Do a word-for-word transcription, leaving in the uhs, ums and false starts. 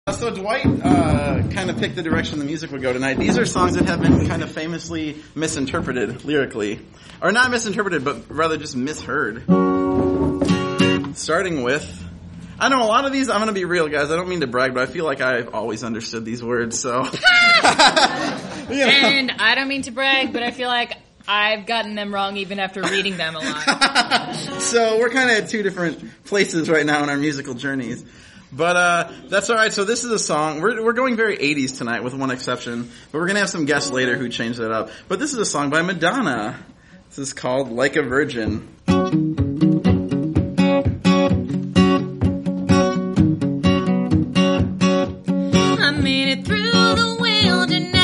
So Dwight uh, kind of picked the direction the music would go tonight. These are songs that have been kind of famously misinterpreted lyrically. Or not misinterpreted, but rather just misheard. Starting with... I know a lot of these, I'm going to be real, guys. I don't mean to brag, but I feel like I've always understood these words, so... you know. And I don't mean to brag, but I feel like I've gotten them wrong even after reading them a lot. So we're kind of at two different places right now in our musical journeys. But uh that's all right. So this is a song. We're we're going very eighties tonight with one exception. But we're going to have some guests later who change that up. But this is a song by Madonna. This is called Like a Virgin. I made it through the wilderness.